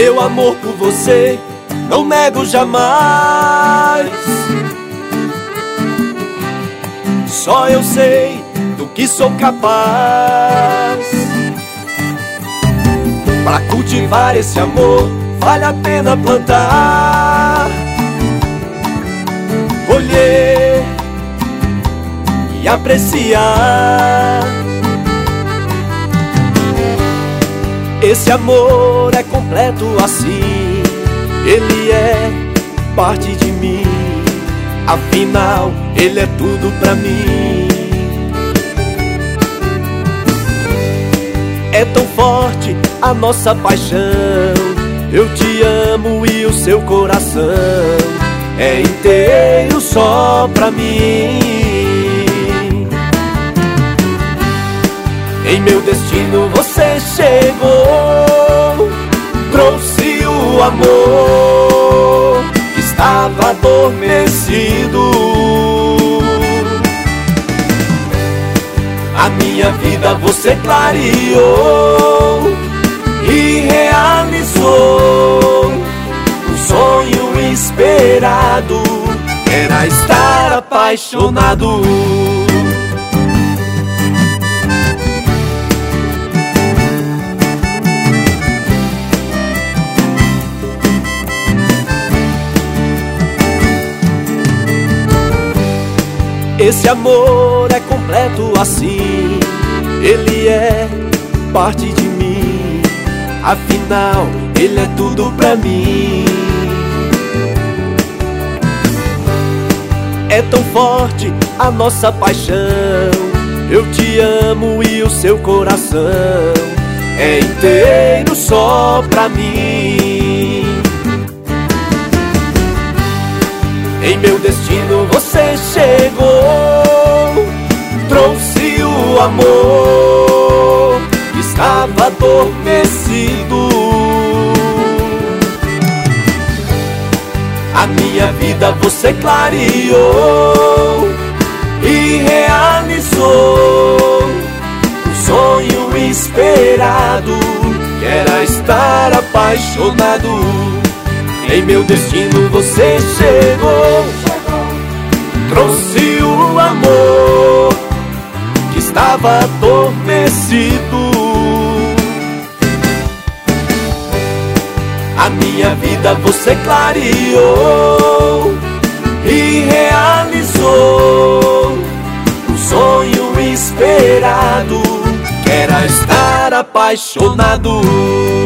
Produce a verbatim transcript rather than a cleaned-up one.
Meu amor por você não nego jamais. Só eu sei do que sou capaz. Pra cultivar esse amor vale a pena plantar, colher e apreciar. Esse amor é completo assim, ele é parte de mim. Afinal, ele é tudo pra mim. É tão forte a nossa paixão, eu te amo e o seu coração é inteiro só pra mim. Em meu destino você chegou, trouxe o amor que estava adormecido. A minha vida você clareou e realizou um sonho esperado, era estar apaixonado. Esse amor é completo assim, ele é parte de mim. Afinal, ele é tudo pra mim. É tão forte a nossa paixão, eu te amo e o seu coração é inteiro só pra mim. Em meu destino você chegou, trouxe o amor que estava adormecido. A minha vida você clareou e realizou um sonho esperado, que era estar apaixonado. Em meu destino você chegou, trouxe o amor que estava adormecido. A minha vida você clareou e realizou um sonho esperado, que era estar apaixonado.